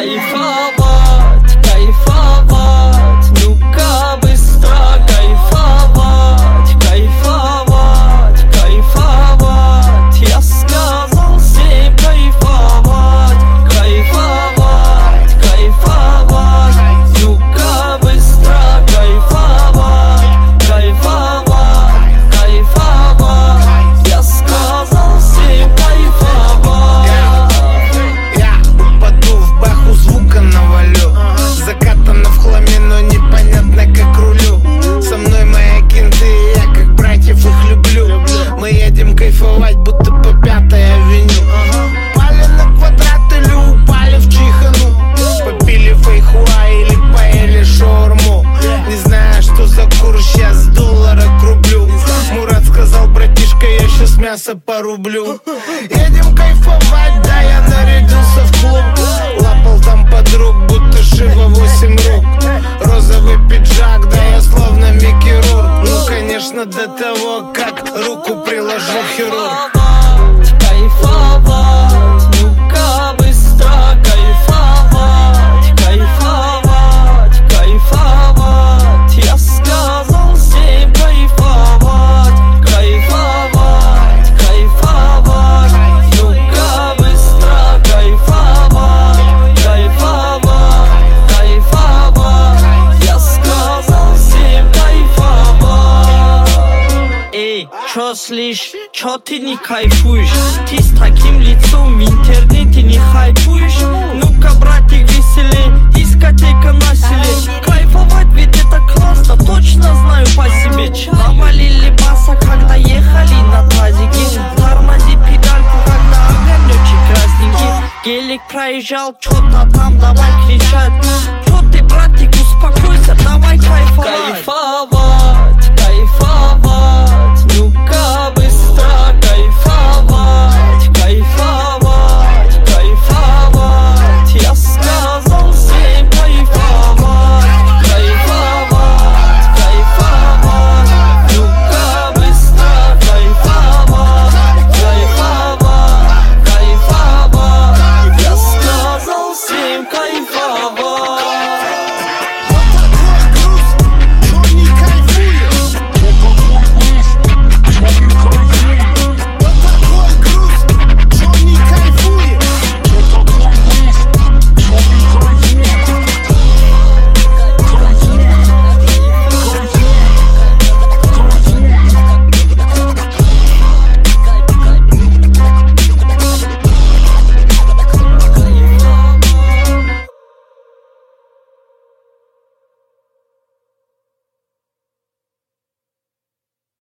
кайфовать, кайфовать, ну-ка быстро кайфовать, кайфовать, кайфовать. Я сказал всем кайфовать, кайфовать, кайфовать, ну-ка быстро кайфовать, кайфовать, кайфовать. Я сказал всем кайфовать. Я упаду в баху, звука навалю. Закатано в хламе, но непонятно как рулю. Со мной мои кенты, я как братьев их люблю. Мы едем кайфовать, будто по 5-й авеню. Пали на квадрат или упали в чихану. Попили фейхуа или поели шаурму. Не знаю, что за курс сейчас с доллара к рублю. Мурат сказал: братишка, я сейчас мясо порублю. Едем кайфовать, да, я нарядился в клуб. Лапал там подруг, будто Шива 8 рук. Розовый пиджак, да, я словно Микки Рурк. Ну, конечно, до того, как руку приложил хирург. Кайфовать, ну-ка быстро кайфовать, кайфовать, кайфовать. Я сказал всем кайфовать, кайфовать, кайфовать. Ну-ка быстро кайфовать, кайфовать, кайфовать. Я сказал всем кайфовать. Эй, чё слышь, чё ты не кайфуешь? Ты с таким лицом в интернете не хайпуешь? Ну-ка, братик, веселей, дискотека на селе. Кайфовать, ведь это классно, точно знаю по себе. Навалили баса, когда ехали на тазике. Тормози педальку, когда огонечек красненький. Гелик проезжал, чё-то там давай кричать.